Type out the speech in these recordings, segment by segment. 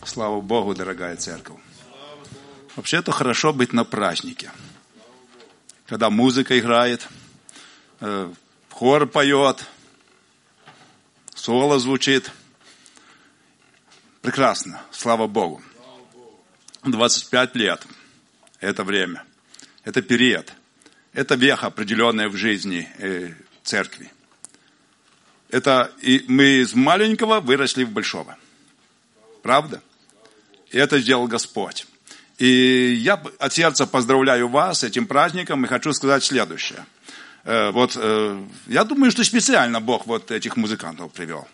Слава Богу, дорогая церковь. Вообще-то хорошо быть на празднике. Когда музыка играет, хор поет, соло звучит. Прекрасно, слава Богу. 25 лет – это время, это период, это веха, определенная в жизни церкви. Это и мы из маленького выросли в большого. Правда? И это сделал Господь. И я от сердца поздравляю вас с этим праздником и хочу сказать следующее. Я думаю, что специально Бог вот этих музыкантов привел.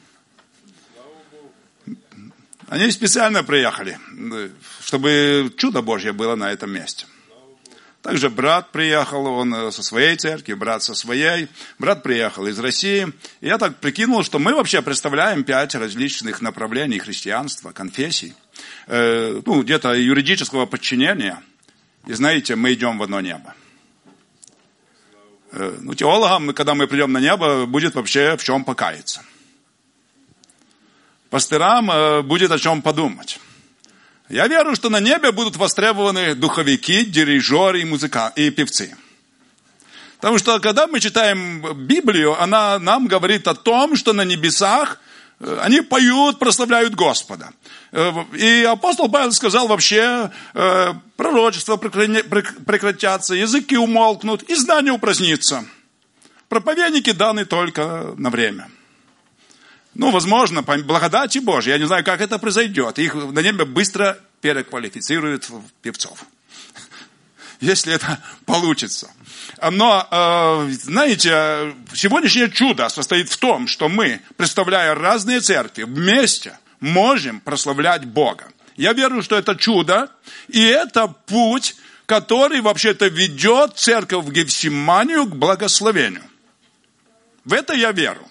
Они специально приехали, чтобы чудо Божье было на этом месте. Также брат приехал, он со своей церкви, брат со своей. Брат приехал из России. И я так прикинул, что мы вообще представляем 5 различных направлений христианства, конфессий. Где-то юридического подчинения. И знаете, мы идем в одно небо. Теологам, когда мы придем на небо, будет вообще в чем покаяться. Пастырам будет о чем подумать. Я верю, что на небе будут востребованы духовики, дирижеры и певцы. Потому что, когда мы читаем Библию, она нам говорит о том, что на небесах они поют, прославляют Господа. И апостол Павел сказал вообще, пророчества прекратятся, языки умолкнут, и знание упразднится. Проповедники даны только на время. Возможно, по благодати Божьей, я не знаю, как это произойдет. Их на небе быстро переквалифицируют в певцов. Если это получится. Но, знаете, сегодняшнее чудо состоит в том, что мы, представляя разные церкви, вместе можем прославлять Бога. Я верю, что это чудо, и это путь, который вообще-то ведет церковь в Гефсиманию к благословению. В это я верю.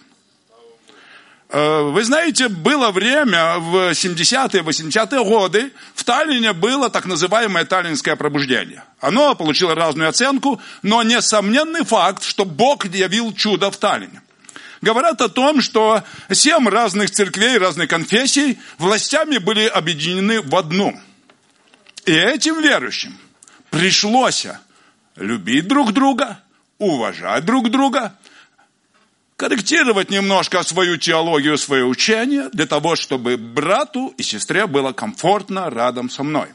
Вы знаете, было время в 70-е, 80-е годы, в Таллине было так называемое таллинское пробуждение. Оно получило разную оценку, но несомненный факт, что Бог явил чудо в Таллине. Говорят о том, что 7 разных церквей, разных конфессий властями были объединены в одну. И этим верующим пришлось любить друг друга, уважать друг друга, корректировать немножко свою теологию, свое учение, для того, чтобы брату и сестре было комфортно рядом со мной.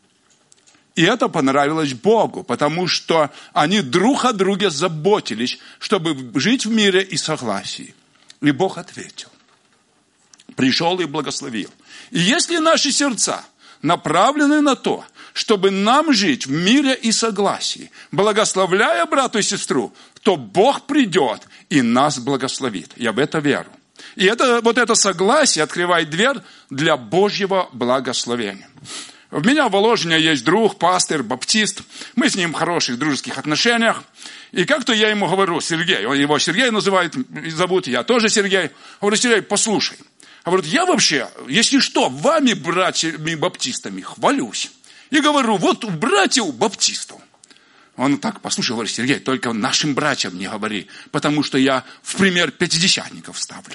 И это понравилось Богу, потому что они друг о друге заботились, чтобы жить в мире и согласии. И Бог ответил. Пришел и благословил. И если наши сердца направлены на то, чтобы нам жить в мире и согласии, благословляя брату и сестру, то Бог придет и нас благословит. Я в это верю. И это согласие открывает дверь для Божьего благословения. У меня в Воложине есть друг, пастырь, баптист. Мы с ним в хороших дружеских отношениях. И как-то я ему говорю, Сергей, его Сергей зовут, я тоже Сергей. Говорю, Сергей, послушай. Говорит, я вообще, если что, вами, братьями баптистами, хвалюсь. И говорю, вот у братьев баптистов. Он так, послушай, говорит, Сергей, только нашим братьям не говори, потому что я в пример пятидесятников ставлю.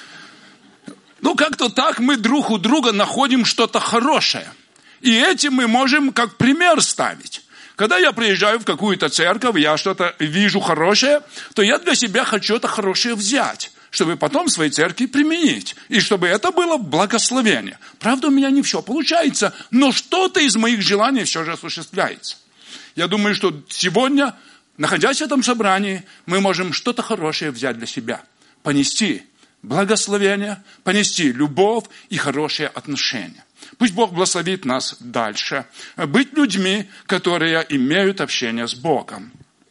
Как-то так мы друг у друга находим что-то хорошее. И этим мы можем как пример ставить. Когда я приезжаю в какую-то церковь, я что-то вижу хорошее, то я для себя хочу это хорошее взять, чтобы потом в своей церкви применить. И чтобы это было благословение. Правда, у меня не все получается, но что-то из моих желаний все же осуществляется. Я думаю, что сегодня, находясь в этом собрании, мы можем что-то хорошее взять для себя. Понести благословение, понести любовь и хорошие отношения. Пусть Бог благословит нас дальше. Быть людьми, которые имеют общение с Богом.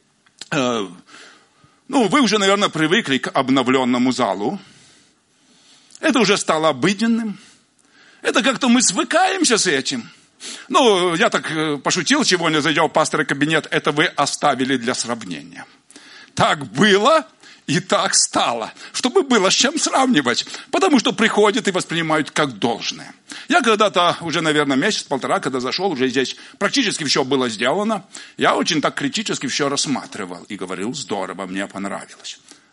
Вы уже, наверное, привыкли к обновленному залу. Это уже стало обыденным. Это как-то мы свыкаемся с этим. Я так пошутил, сегодня зайдя в пастора кабинет, это вы оставили для сравнения. Так было и так стало, чтобы было с чем сравнивать, потому что приходят и воспринимают как должное. Я когда-то, уже, наверное, месяц-полтора, когда зашел, уже здесь практически все было сделано, я очень так критически все рассматривал и говорил, здорово, мне понравилось.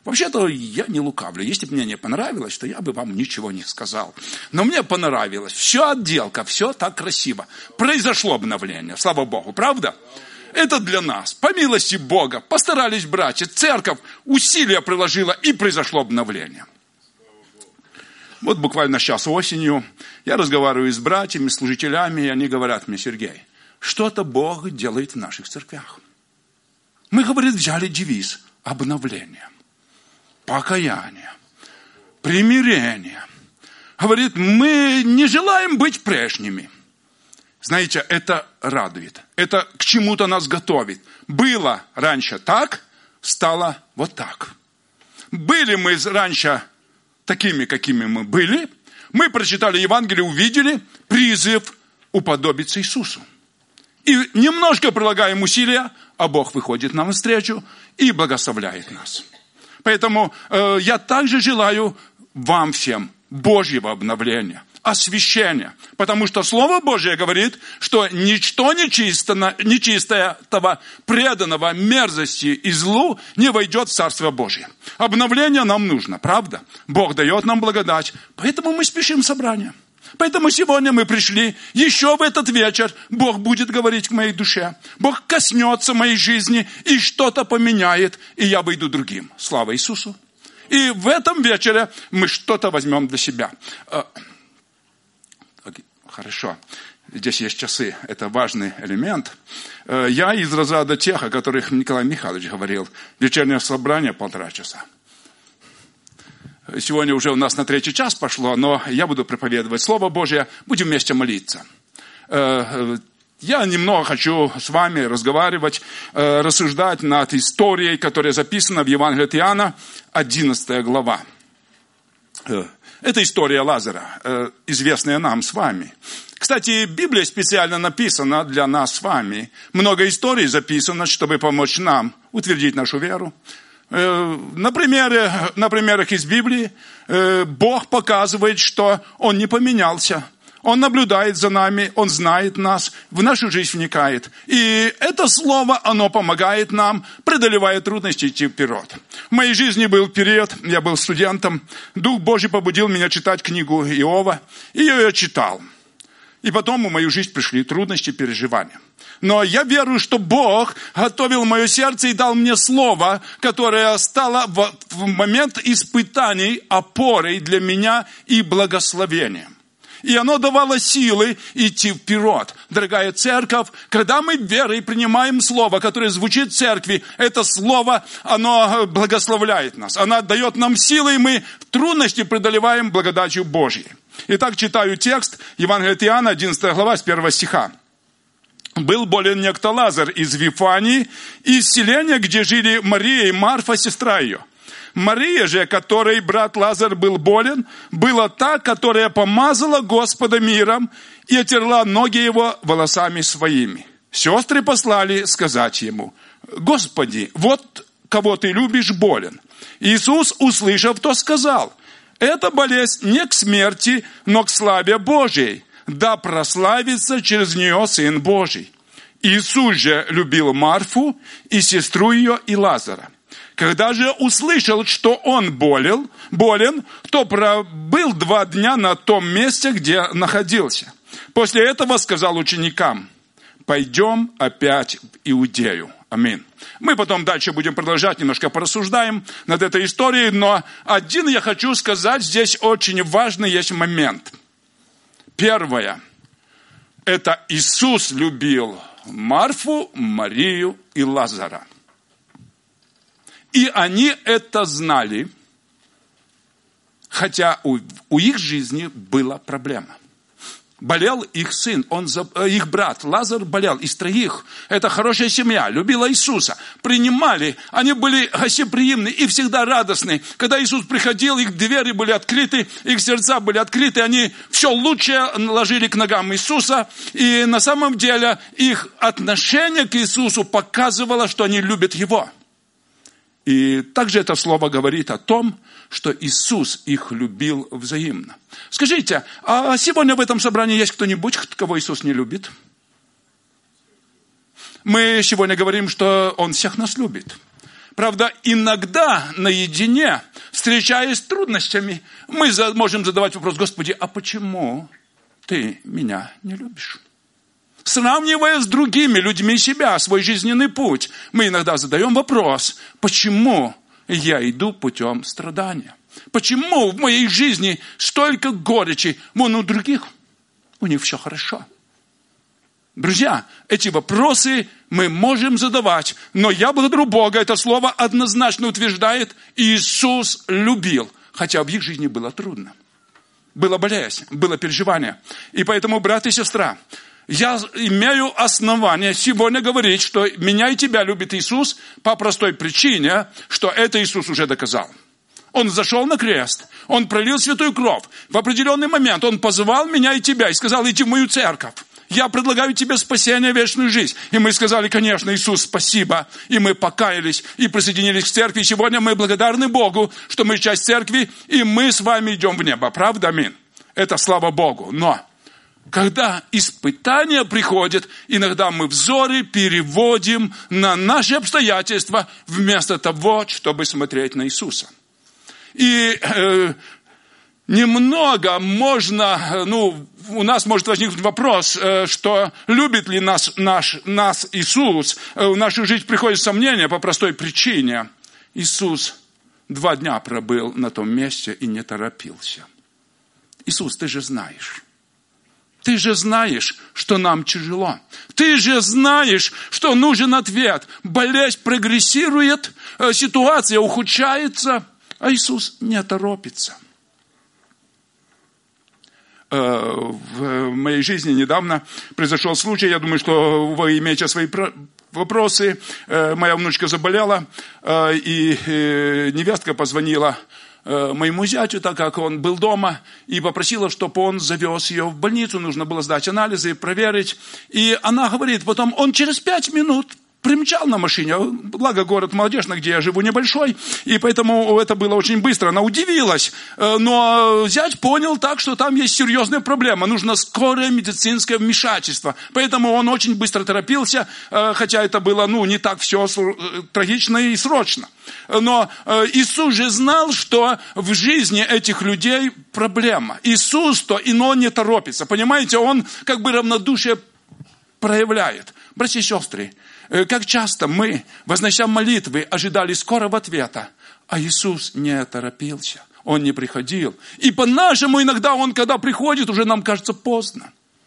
Вообще-то я не лукавлю. Если бы мне не понравилось, то я бы вам ничего не сказал. Но мне понравилось. Все отделка, все так красиво. Произошло обновление, слава Богу, правда? Это для нас. По милости Бога постарались братья, церковь усилия приложила, и произошло обновление. Вот буквально сейчас осенью я разговариваю с братьями, служителями, и они говорят мне: Сергей, что-то Бог делает в наших церквях. Мы, говорит, взяли девиз обновление, покаяние, примирение. Говорит, мы не желаем быть прежними. Знаете, это радует. Это к чему-то нас готовит. Было раньше так, стало вот так. Были мы раньше такими, какими мы были. Мы прочитали Евангелие, увидели призыв уподобиться Иисусу. И немножко прилагаем усилия, а Бог выходит нам навстречу и благословляет нас. Поэтому я также желаю вам всем Божьего обновления, освящения. Потому что Слово Божье говорит, что ничто нечистое, преданного мерзости и злу не войдет в Царство Божье. Обновление нам нужно, правда? Бог дает нам благодать, поэтому мы спешим в собрание. Поэтому сегодня мы пришли, еще в этот вечер Бог будет говорить к моей душе. Бог коснется моей жизни и что-то поменяет, и я выйду другим. Слава Иисусу! И в этом вечере мы что-то возьмем для себя. Хорошо. Здесь есть часы. Это важный элемент. Я из разряда тех, о которых Николай Михайлович говорил. Вечернее собрание 1,5 часа. Сегодня уже у нас на 3 час пошло, но я буду проповедовать Слово Божье. Будем вместе молиться. Я немного хочу с вами разговаривать, рассуждать над историей, которая записана в Евангелии от Иоанна, 11 глава. Это история Лазаря, известная нам с вами. Кстати, Библия специально написана для нас с вами. Много историй записано, чтобы помочь нам утвердить нашу веру. На примерах из Библии Бог показывает, что Он не поменялся. Он наблюдает за нами, Он знает нас, в нашу жизнь вникает. И это слово, оно помогает нам, преодолевая трудности, идти вперед. В моей жизни был период, я был студентом, Дух Божий побудил меня читать книгу Иова, и я ее читал. И потом в мою жизнь пришли трудности, переживания. Но я верую, что Бог готовил мое сердце и дал мне слово, которое стало в момент испытаний опорой для меня и благословением. И оно давало силы идти вперед. Дорогая церковь, когда мы верой принимаем слово, которое звучит в церкви, это слово, оно благословляет нас. Оно дает нам силы, и мы трудности преодолеваем благодатью Божьей. Итак, читаю текст Евангелия от Иоанна, 11 глава, с 1 стиха. «Был болен некто Лазарь из Вифании, из селения, где жили Мария и Марфа, сестра ее. Мария же, которой брат Лазарь был болен, была та, которая помазала Господа миром и отерла ноги его волосами своими. Сестры послали сказать ему: Господи, вот кого ты любишь, болен. Иисус, услышав, то сказал: эта болезнь не к смерти, но к славе Божией, да прославится через нее Сын Божий. Иисус же любил Марфу и сестру ее и Лазаря. Когда же услышал, что он болен, то пробыл 2 дня на том месте, где находился. После этого сказал ученикам: пойдем опять в Иудею. Аминь. Мы потом дальше будем продолжать, немножко порассуждаем над этой историей, но один я хочу сказать, здесь очень важный есть момент. Первое. Это Иисус любил Марфу, Марию и Лазаря. И они это знали, хотя у их жизни была проблема. Болел их сын, их брат Лазарь болел из 3. Это хорошая семья, любила Иисуса. Принимали, они были гостеприимны и всегда радостны. Когда Иисус приходил, их двери были открыты, их сердца были открыты, они все лучшее ложили к ногам Иисуса. И на самом деле их отношение к Иисусу показывало, что они любят Его. И также это слово говорит о том, что Иисус их любил взаимно. Скажите, а сегодня в этом собрании есть кто-нибудь, кого Иисус не любит? Мы сегодня говорим, что Он всех нас любит. Правда, иногда наедине, встречаясь с трудностями, мы можем задавать вопрос: Господи, а почему Ты меня не любишь? Сравнивая с другими людьми себя, свой жизненный путь, мы иногда задаем вопрос: почему я иду путем страдания? Почему в моей жизни столько горечи? Вон у других, у них все хорошо. Друзья, эти вопросы мы можем задавать, но я благодарю Бога, это слово однозначно утверждает: Иисус любил, хотя в их жизни было трудно. Была болезнь, было переживание. И поэтому, брат и сестра, я имею основание сегодня говорить, что меня и тебя любит Иисус по простой причине, что это Иисус уже доказал. Он зашел на крест, Он пролил святую кровь. В определенный момент Он позвал меня и тебя и сказал: иди в мою церковь. Я предлагаю тебе спасение, вечную жизнь. И мы сказали: конечно, Иисус, спасибо. И мы покаялись и присоединились к церкви. И сегодня мы благодарны Богу, что мы часть церкви, и мы с вами идем в небо. Правда? Аминь. Это слава Богу. Но когда испытания приходят, иногда мы взоры переводим на наши обстоятельства, вместо того, чтобы смотреть на Иисуса. И немного можно, у нас может возникнуть вопрос, что любит ли нас Иисус. В нашу жизнь приходит сомнение по простой причине. Иисус 2 дня пробыл на том месте и не торопился. Иисус, ты же знаешь. Ты же знаешь, что нам тяжело. Ты же знаешь, что нужен ответ. Болезнь прогрессирует, ситуация ухудшается, а Иисус не торопится. В моей жизни недавно произошел случай, я думаю, что вы имеете свои вопросы. Моя внучка заболела, и невестка позвонила моему зятю, так как он был дома, и попросила, чтобы он завез ее в больницу. Нужно было сдать анализы, проверить. И она говорит, потом он через 5 минут примчал на машине. Благо, город Молодежный, где я живу, небольшой, и поэтому это было очень быстро. Она удивилась, но зять понял так, что там есть серьезная проблема. Нужно скорое медицинское вмешательство. Поэтому он очень быстро торопился, хотя это было, не так все трагично и срочно. Но Иисус же знал, что в жизни этих людей проблема. Иисус, но не торопится. Понимаете, он как бы равнодушие проявляет. Братья и сестры, как часто мы, вознося молитвы, ожидали скорого ответа, а Иисус не торопился, Он не приходил. И по-нашему иногда Он, когда приходит, уже нам кажется поздно.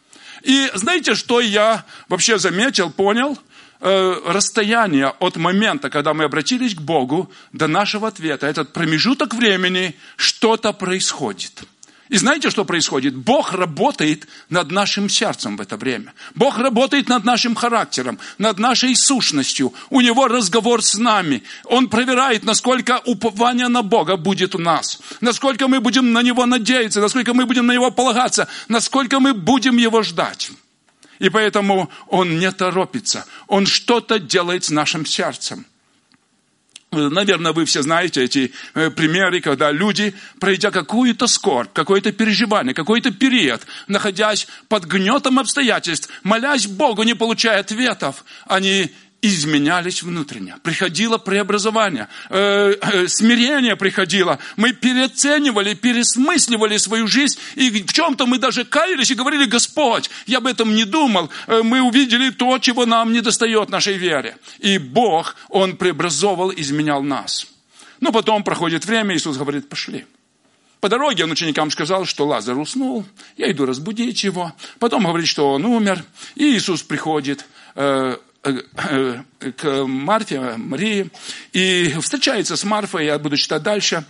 И знаете, что я вообще заметил, понял? Расстояние от момента, когда мы обратились к Богу, до нашего ответа, этот промежуток времени, что-то происходит. И знаете, что происходит? Бог работает над нашим сердцем в это время. Бог работает над нашим характером, над нашей сущностью. У Него разговор с нами. Он проверяет, насколько упование на Бога будет у нас. Насколько мы будем на Него надеяться, насколько мы будем на Него полагаться, насколько мы будем Его ждать. И поэтому Он не торопится. Он что-то делает с нашим сердцем. Наверное, вы все знаете эти примеры, когда люди, пройдя какую-то скорбь, какое-то переживание, какой-то период, находясь под гнетом обстоятельств, молясь Богу, не получая ответов, они изменялись внутренне. Приходило преобразование, смирение приходило. Мы переоценивали, пересмысливали свою жизнь, и в чем-то мы даже каялись и говорили: Господь, я об этом не думал. Мы увидели то, чего нам недостает нашей вере. И Бог, Он преобразовывал, изменял нас. Но потом проходит время, Иисус говорит: пошли. По дороге Он ученикам сказал, что Лазарь уснул, я иду разбудить его. Потом говорит, что он умер, и Иисус приходит к Марфе, Марии, и встречается с Марфой, я буду читать дальше.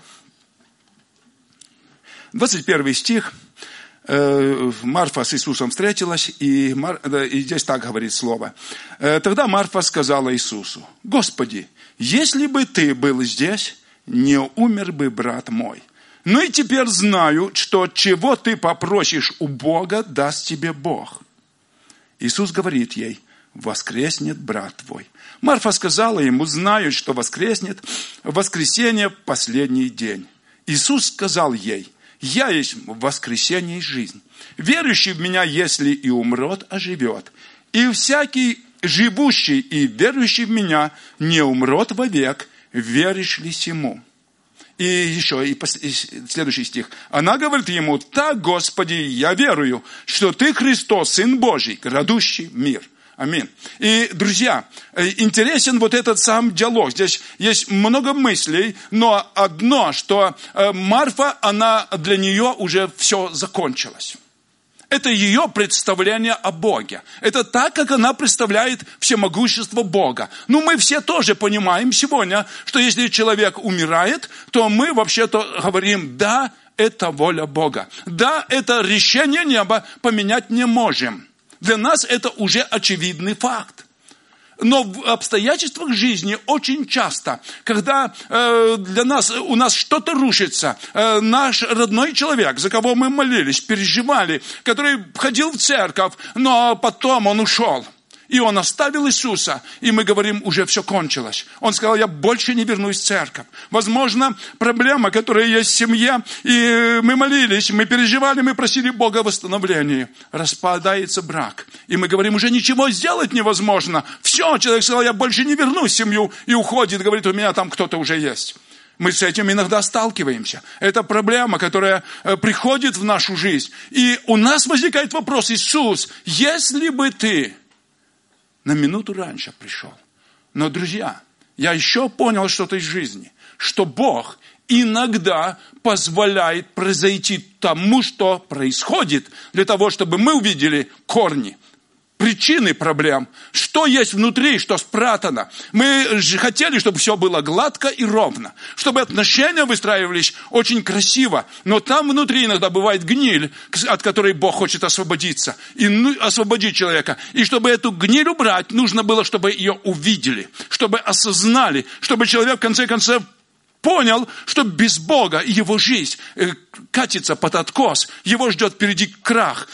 21 стих. Марфа с Иисусом встретилась, и здесь так говорит слово. Тогда Марфа сказала Иисусу: Господи, если бы Ты был здесь, не умер бы брат мой. Ну и теперь знаю, что чего Ты попросишь у Бога, даст Тебе Бог. Иисус говорит ей: воскреснет брат твой. Марфа сказала ему: знаю, что воскреснет в воскресенье в последний день. Иисус сказал ей: я есть воскресенье и жизнь. Верующий в меня, если и умрет, оживет. И всякий живущий и верующий в меня не умрет вовек. веришь ли сему? И еще, и следующий стих. Она говорит ему: так, Господи, я верую, что Ты Христос, Сын Божий, грядущий мир. Аминь. И, друзья, интересен вот этот сам диалог. Здесь есть много мыслей, но одно, что Марфа, для нее уже все закончилось. Это ее представление о Боге. Это так, как она представляет всемогущество Бога. Мы все тоже понимаем сегодня, что если человек умирает, то мы вообще-то говорим: да, это воля Бога. Да, это решение неба, поменять не можем. Для нас это уже очевидный факт. Но в обстоятельствах жизни очень часто, когда у нас что-то рушится, наш родной человек, за кого мы молились, переживали, который ходил в церковь, но потом он ушел. И он оставил Иисуса, и мы говорим: уже все кончилось. Он сказал: я больше не вернусь в церковь. Возможно, проблема, которая есть в семье, и мы молились, мы переживали, мы просили Бога о восстановлении. Распадается брак. И мы говорим: уже ничего сделать невозможно. Все, человек сказал: я больше не вернусь в семью, и уходит, говорит: у меня там кто-то уже есть. Мы с этим иногда сталкиваемся. Это проблема, которая приходит в нашу жизнь. И у нас возникает вопрос: Иисус, если бы Ты на минуту раньше пришел. Но, друзья, я еще понял что-то из жизни, что Бог иногда позволяет произойти тому, что происходит, для того, чтобы мы увидели корни, причины проблем, что есть внутри, что спрятано. Мы же хотели, чтобы все было гладко и ровно, чтобы отношения выстраивались очень красиво, но там внутри иногда бывает гниль, от которой Бог хочет освободиться, и освободить человека. И чтобы эту гниль убрать, нужно было, чтобы ее увидели, чтобы осознали, чтобы человек в конце концов понял, что без Бога его жизнь катится под откос, его ждет впереди крах.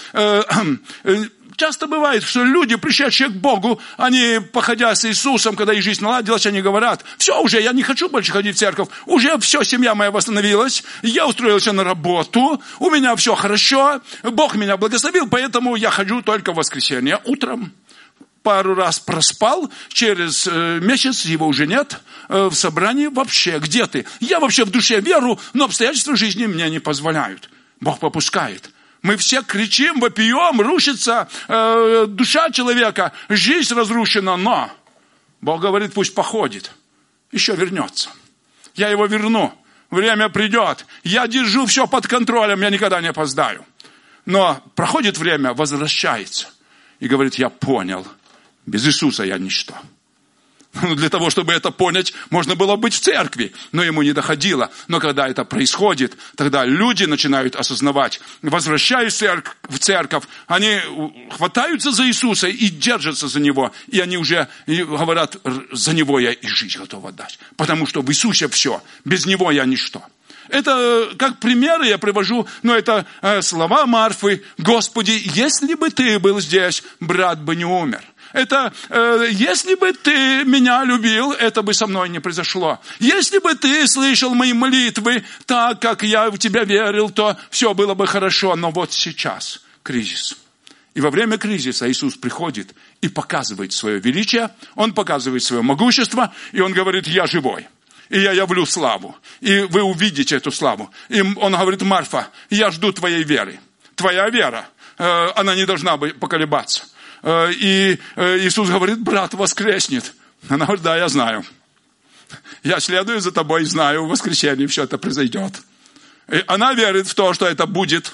Часто бывает, что люди, пришедшие к Богу, они, походя с Иисусом, когда их жизнь наладилась, они говорят: все уже, я не хочу больше ходить в церковь, уже все, семья моя восстановилась, я устроился на работу, у меня все хорошо, Бог меня благословил, поэтому я хожу только в воскресенье утром. Пару раз проспал, через месяц его уже нет, в собрании вообще, где ты? Я вообще в душе веру, но обстоятельства жизни мне не позволяют. Бог попускает. Мы все кричим, вопием, рушится душа человека, жизнь разрушена, но Бог говорит: пусть походит, еще вернется. Я его верну, время придет, я держу все под контролем, я никогда не опоздаю. Но проходит время, возвращается и говорит: я понял, без Иисуса я ничто. Для того, чтобы это понять, можно было быть в церкви, но ему не доходило. Но когда это происходит, тогда люди начинают осознавать, возвращаясь в церковь, они хватаются за Иисуса и держатся за Него. И они уже говорят: за Него я и жизнь готов отдать. Потому что в Иисусе все, без Него я ничто. Это как примеры я привожу, но это слова Марфы: Господи, если бы Ты был здесь, брат бы не умер. Это, если бы Ты меня любил, это бы со мной не произошло. Если бы Ты слышал мои молитвы так, как я в Тебя верил, то все было бы хорошо. Но вот сейчас кризис. И во время кризиса Иисус приходит и показывает свое величие, Он показывает свое могущество, и Он говорит: я живой. И я явлю славу. И вы увидите эту славу. И Он говорит: Марфа, я жду твоей веры. Твоя вера, она не должна поколебаться. И Иисус говорит: брат воскреснет. Она говорит: да, я знаю. Я следую за тобой, знаю, в воскресенье все это произойдет. И она верит в то, что это будет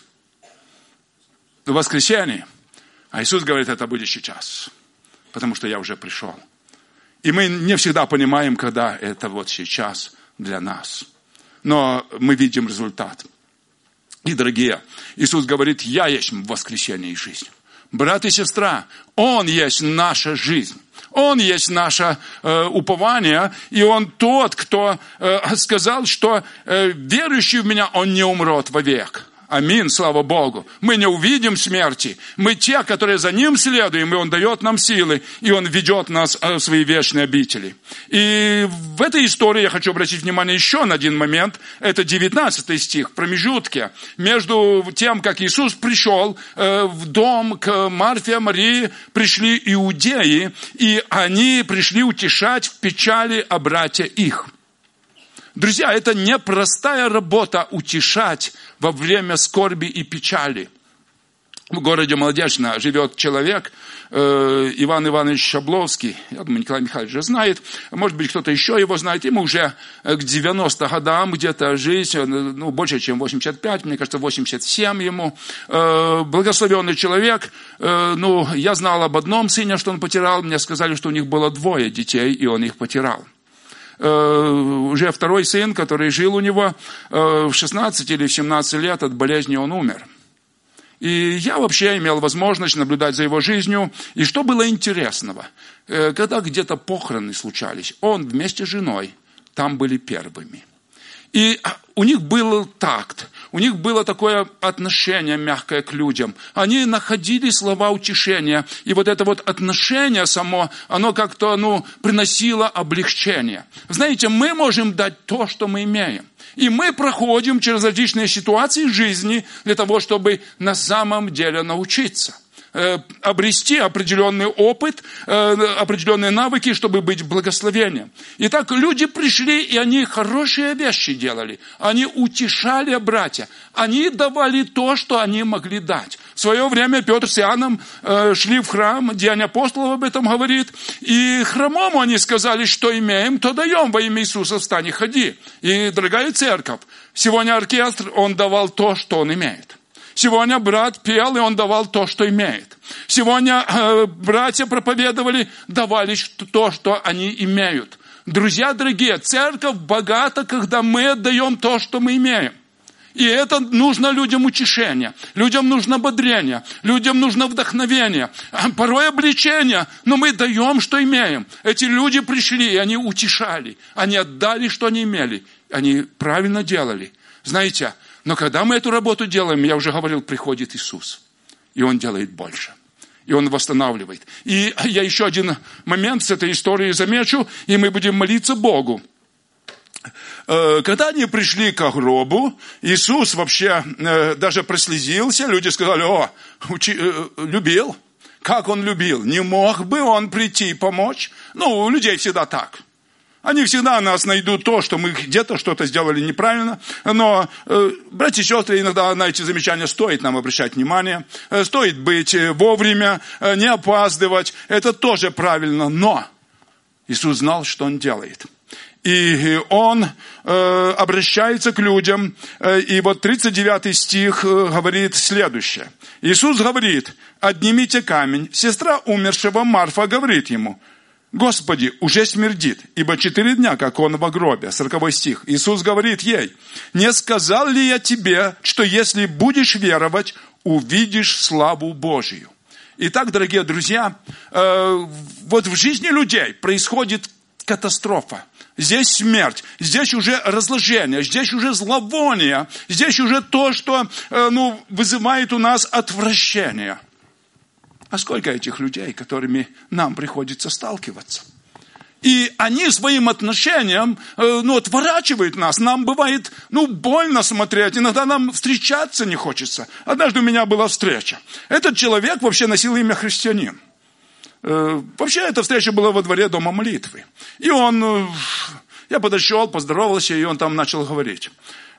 в воскресенье. А Иисус говорит: это будет сейчас. Потому что я уже пришел. И мы не всегда понимаем, когда это вот сейчас для нас. Но мы видим результат. И, дорогие, Иисус говорит: я есть воскресенье и жизнь. Брат и сестра, Он есть наша жизнь. Он есть наше упование. И Он тот, кто сказал, что верующий в Меня, он не умрет вовек. Аминь, слава Богу. Мы не увидим смерти. Мы те, которые за Ним следуем, и Он дает нам силы, и Он ведет нас в свои вечные обители. И в этой истории я хочу обратить внимание еще на один момент. Это 19 стих, в промежутке между тем, как Иисус пришел в дом к Марфе, Марии, пришли иудеи, и они пришли утешать в печали о брате их. Друзья, это непростая работа утешать во время скорби и печали. В городе Молодечно живет человек, Иван Иванович Шабловский. Я думаю, Николай Михайлович же знает. Может быть, кто-то еще его знает. Ему уже к 90 годам где-то жизнь, больше, чем 85, мне кажется, 87 ему. Благословенный человек. Я знал об одном сыне, что он потерял. Мне сказали, что у них было 2 детей, и он их потерял. Уже второй сын, который жил у него, в 16 или в 17 лет от болезни он умер. И я вообще имел возможность наблюдать за его жизнью. И что было интересного? Когда где-то похороны случались, он вместе с женой там были первыми. И у них был такт, у них было такое отношение мягкое к людям. Они находили слова утешения. И вот это вот отношение само, оно как-то приносило облегчение. Знаете, мы можем дать то, что мы имеем. И мы проходим через различные ситуации жизни для того, чтобы на самом деле научиться. Обрести определенный опыт, определенные навыки, чтобы быть благословением. Итак, люди пришли, и они хорошие вещи делали. Они утешали братья. Они давали то, что они могли дать. В свое время Петр с Иоанном шли в храм, Деяния апостолов об этом говорит. И хромому они сказали, что имеем, то даем во имя Иисуса, встань и ходи. И, дорогая церковь, сегодня оркестр, он давал то, что он имеет. Сегодня брат пел, и он давал то, что имеет. Сегодня братья проповедовали, давали то, что они имеют. Друзья дорогие, церковь богата, когда мы отдаем то, что мы имеем. И это нужно людям утешение, людям нужно ободрение, людям нужно вдохновение, порой обличение, но мы даем, что имеем. Эти люди пришли, и они утешали, они отдали, что они имели, они правильно делали. Знаете, но когда мы эту работу делаем, я уже говорил, приходит Иисус. И Он делает больше. И Он восстанавливает. И я еще один момент с этой истории замечу, и мы будем молиться Богу. Когда они пришли к гробу, Иисус вообще даже прослезился. Люди сказали, любил. Как Он любил? Не мог бы Он прийти и помочь? У людей всегда так. Они всегда нас найдут то, что мы где-то что-то сделали неправильно. Но, братья и сестры, иногда на эти замечания стоит нам обращать внимание. Стоит быть вовремя, не опаздывать. Это тоже правильно. Но Иисус знал, что Он делает. И Он обращается к людям. И вот 39 стих говорит следующее. Иисус говорит, отнимите камень. Сестра умершего Марфа говорит Ему, Господи, уже смердит, ибо 4 дня, как он во гробе. 40 стих. Иисус говорит ей, не сказал ли я тебе, что если будешь веровать, увидишь славу Божию? Итак, дорогие друзья, вот в жизни людей происходит катастрофа. Здесь смерть, здесь уже разложение, здесь уже зловоние, здесь уже то, что вызывает у нас отвращение. А сколько этих людей, которыми нам приходится сталкиваться? И они своим отношением, отворачивают нас. Нам бывает, больно смотреть. Иногда нам встречаться не хочется. Однажды у меня была встреча. Этот человек вообще носил имя христианин. Вообще эта встреча была во дворе дома молитвы. И я подошел, поздоровался, и он там начал говорить.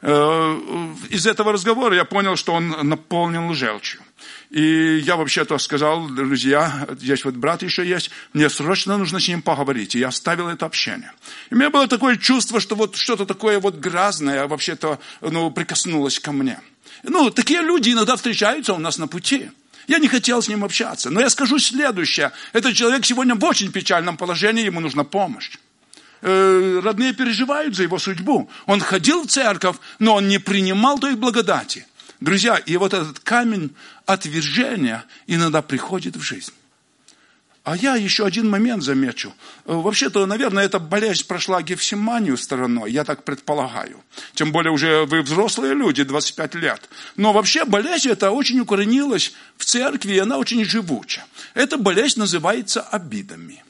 Из этого разговора я понял, что он наполнен желчью. И я вообще-то сказал, друзья, здесь вот брат еще есть, мне срочно нужно с ним поговорить. И я оставил это общение. И у меня было такое чувство, что вот что-то такое вот грязное вообще-то прикоснулось ко мне. Такие люди иногда встречаются у нас на пути. Я не хотел с ним общаться. Но я скажу следующее. Этот человек сегодня в очень печальном положении, ему нужна помощь. Родные переживают за его судьбу. Он ходил в церковь, но он не принимал той благодати. Друзья, и вот этот камень отвержения иногда приходит в жизнь. А я еще один момент замечу. Вообще-то, наверное, эта болезнь прошла Гефсиманию стороной, я так предполагаю. Тем более уже вы взрослые люди, 25 лет. Но вообще болезнь эта очень укоренилась в церкви, и она очень живуча. Эта болезнь называется обидами.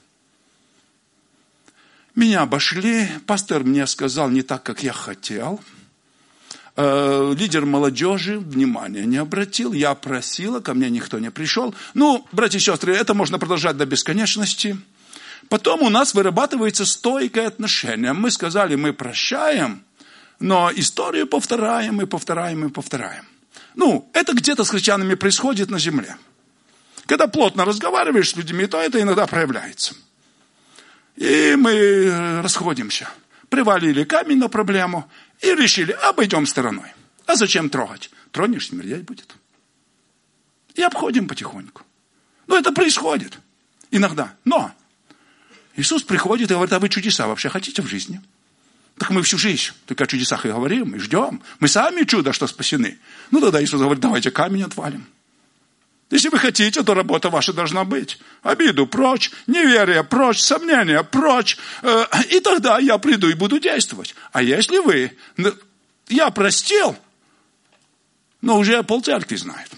Меня обошли, пастор мне сказал не так, как я хотел. Лидер молодежи внимания не обратил, я просила, ко мне никто не пришел. Братья и сестры, это можно продолжать до бесконечности. Потом у нас вырабатывается стойкое отношение. Мы сказали, мы прощаем, но историю повторяем и повторяем и повторяем. Это где-то с христианами происходит на земле. Когда плотно разговариваешь с людьми, то это иногда проявляется. И мы расходимся. Привалили камень на проблему и решили, обойдем стороной. А зачем трогать? Тронешь, смерть будет. И обходим потихоньку. Это происходит иногда. Но Иисус приходит и говорит, а вы чудеса вообще хотите в жизни? Так мы всю жизнь только о чудесах и говорим, и ждем. Мы сами чудо, что спасены. Тогда Иисус говорит, давайте камень отвалим. Если вы хотите, то работа ваша должна быть. Обиду прочь, неверие прочь, сомнения прочь. И тогда я приду и буду действовать. А если вы, я простил, но уже полцеркви знает.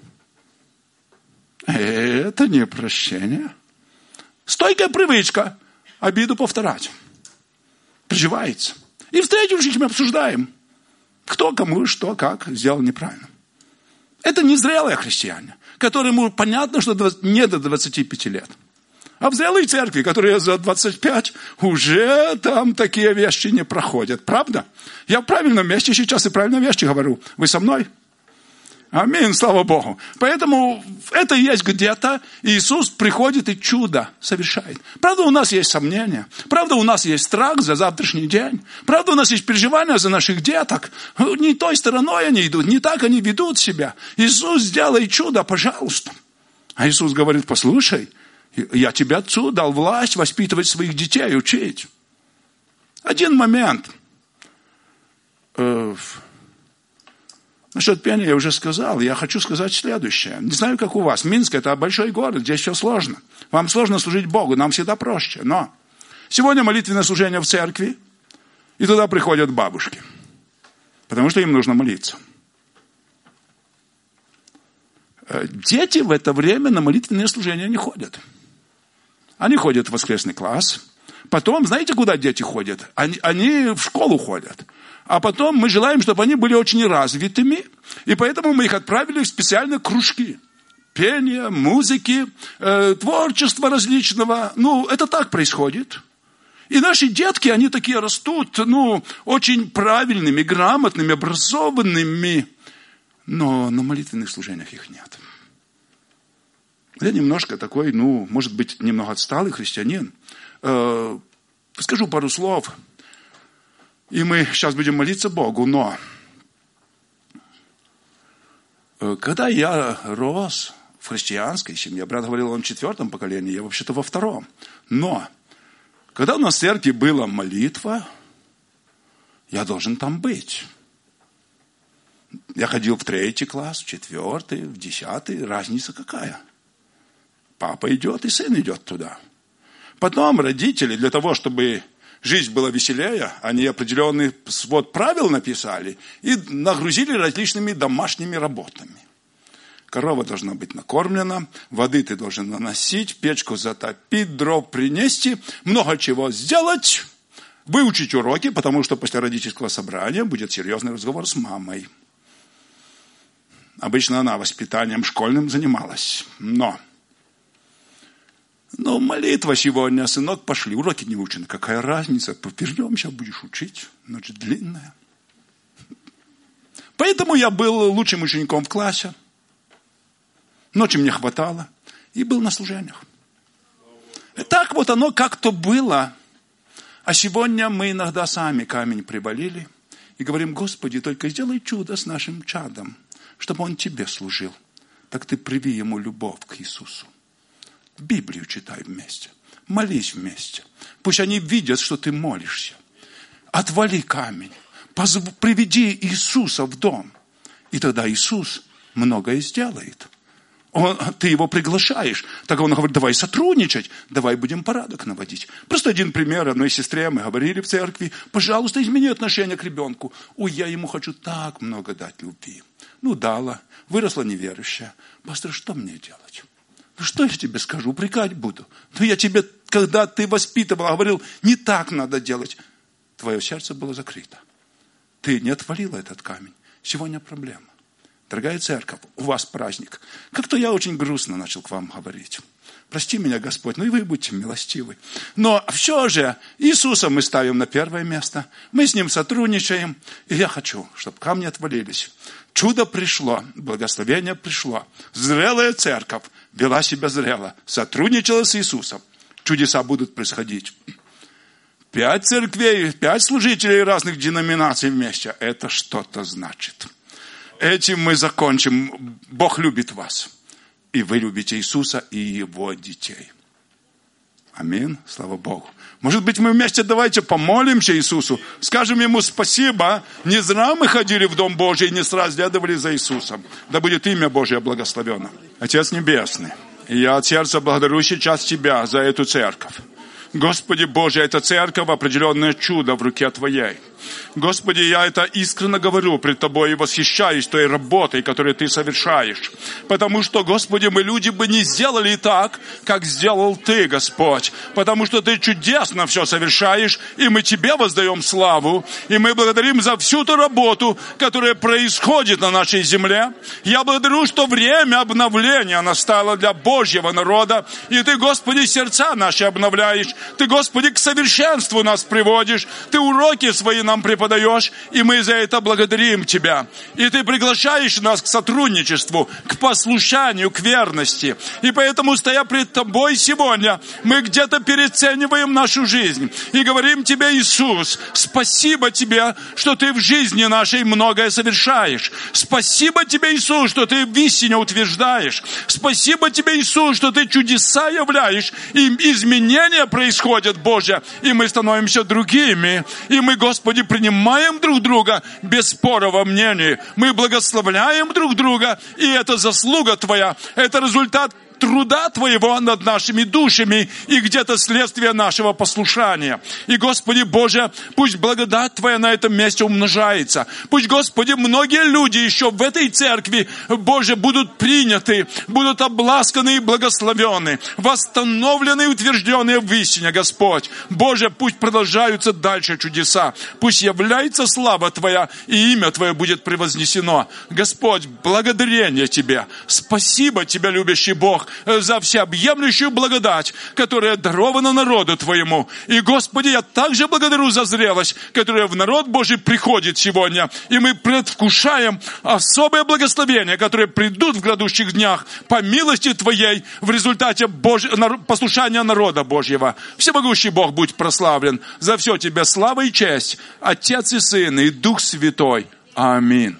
Это не прощение. Стойкая привычка обиду повторять. Приживается. И встретившись, мы обсуждаем, кто кому что, как сделал неправильно. Это незрелые христиане, которым понятно, что не до 25 лет. А в зрелой церкви, которые за 25, уже там такие вещи не проходят. Правда? Я в правильном месте сейчас и правильные вещи говорю. Вы со мной? Аминь, слава Богу. Поэтому это есть где-то. Иисус приходит и чудо совершает. Правда, у нас есть сомнения. Правда, у нас есть страх за завтрашний день. Правда, у нас есть переживания за наших деток. Не той стороной они идут, не так они ведут себя. Иисус, сделай чудо, пожалуйста. А Иисус говорит, послушай, я тебе отцу дал власть воспитывать своих детей, учить. Один момент. Насчет пения я уже сказал. Я хочу сказать следующее. Не знаю, как у вас. Минск – это большой город, здесь все сложно. Вам сложно служить Богу, нам всегда проще. Но сегодня молитвенное служение в церкви, и туда приходят бабушки. Потому что им нужно молиться. Дети в это время на молитвенное служение не ходят. Они ходят в воскресный класс. Потом, знаете, куда дети ходят? Они в школу ходят. А потом мы желаем, чтобы они были очень развитыми, и поэтому мы их отправили в специальные кружки. Пение, музыки, творчество различного. Это так происходит. И наши детки, они такие растут, очень правильными, грамотными, образованными. Но на молитвенных служениях их нет. Я немножко такой, может быть, немного отсталый христианин. Скажу пару слов. И мы сейчас будем молиться Богу, но когда я рос в христианской семье, брат говорил, он в 4-м поколении, я вообще-то во 2-м. Но когда у нас в церкви была молитва, я должен там быть. Я ходил в 3-й класс, в 4-й, в 10-й, разница какая? Папа идет и сын идет туда. Потом родители для того, чтобы жизнь была веселее, они определенный свод правил написали и нагрузили различными домашними работами. Корова должна быть накормлена, воды ты должен наносить, печку затопить, дров принести, много чего сделать, выучить уроки, потому что после родительского собрания будет серьезный разговор с мамой. Обычно она воспитанием школьным занималась, но молитва сегодня, сынок, пошли, уроки не учены. Какая разница? Повернем, сейчас будешь учить. Ночь длинная. Поэтому я был лучшим учеником в классе. Ночи мне хватало. И был на служениях. И так вот оно как-то было. А сегодня мы иногда сами камень привалили. И говорим, Господи, только сделай чудо с нашим чадом, чтобы он тебе служил. Так ты привей ему любовь к Иисусу. Библию читай вместе. Молись вместе. Пусть они видят, что ты молишься. Отвали камень. Приведи Иисуса в дом. И тогда Иисус многое сделает. Ты его приглашаешь. Так он говорит, давай сотрудничать. Давай будем порядок наводить. Просто один пример. Одной сестре мы говорили в церкви. Пожалуйста, измени отношение к ребенку. Я ему хочу так много дать любви. Дала. Выросла неверующая. Пастор, что мне делать? Что я тебе скажу? Упрекать буду. Я тебе, когда ты воспитывал, говорил, не так надо делать. Твое сердце было закрыто. Ты не отвалила этот камень. Сегодня проблема. Дорогая церковь, у вас праздник. Как-то я очень грустно начал к вам говорить. Прости меня, Господь, и вы будьте милостивы. Но все же Иисуса мы ставим на первое место. Мы с Ним сотрудничаем. И я хочу, чтобы камни отвалились. Чудо пришло, благословение пришло. Зрелая церковь вела себя зрело, сотрудничала с Иисусом. Чудеса будут происходить. 5 церквей, 5 служителей разных деноминаций вместе. Это что-то значит. Этим мы закончим. Бог любит вас. И вы любите Иисуса и Его детей. Аминь. Слава Богу. Может быть, мы вместе давайте помолимся Иисусу. Скажем Ему спасибо. Не зря мы ходили в Дом Божий и не сразу следовали за Иисусом. Да будет имя Божие благословено. Отец Небесный, я от сердца благодарю сейчас Тебя за эту церковь. Господи Боже, эта церковь определенное чудо в руке Твоей. Господи, я это искренне говорю пред Тобой и восхищаюсь той работой, которую Ты совершаешь. Потому что, Господи, мы люди бы не сделали так, как сделал Ты, Господь. Потому что Ты чудесно все совершаешь, и мы Тебе воздаем славу. И мы благодарим за всю ту работу, которая происходит на нашей земле. Я благодарю, что время обновления настало для Божьего народа. И Ты, Господи, сердца наши обновляешь. Ты, Господи, к совершенству нас приводишь. Ты уроки свои нам преподаешь, и мы за это благодарим Тебя. И Ты приглашаешь нас к сотрудничеству, к послушанию, к верности. И поэтому, стоя пред Тобой сегодня, мы где-то переоцениваем нашу жизнь и говорим Тебе, Иисус, спасибо Тебе, что Ты в жизни нашей многое совершаешь. Спасибо Тебе, Иисус, что Ты в истине утверждаешь. Спасибо Тебе, Иисус, что Ты чудеса являешь, и изменения происходят, Боже, и мы становимся другими. И мы, Господи, принимаем друг друга без спора во мнении. Мы благословляем друг друга, и это заслуга Твоя. Это результат труда Твоего над нашими душами и где-то следствие нашего послушания. И, Господи Боже, пусть благодать Твоя на этом месте умножается. Пусть, Господи, многие люди еще в этой церкви, Боже, будут приняты, будут обласканы и благословены, восстановлены и утверждены в истине, Господь. Боже, пусть продолжаются дальше чудеса. Пусть является слава Твоя, и имя Твое будет превознесено. Господь, благодарение Тебе. Спасибо Тебе, любящий Бог, за всеобъемлющую благодать, которая дарована народу Твоему. И, Господи, я также благодарю за зрелость, которая в народ Божий приходит сегодня. И мы предвкушаем особое благословение, которое придут в грядущих днях по милости Твоей в результате послушания народа Божьего. Всемогущий Бог, будь прославлен. За все Тебе слава и честь, Отец и Сын и Дух Святой. Аминь.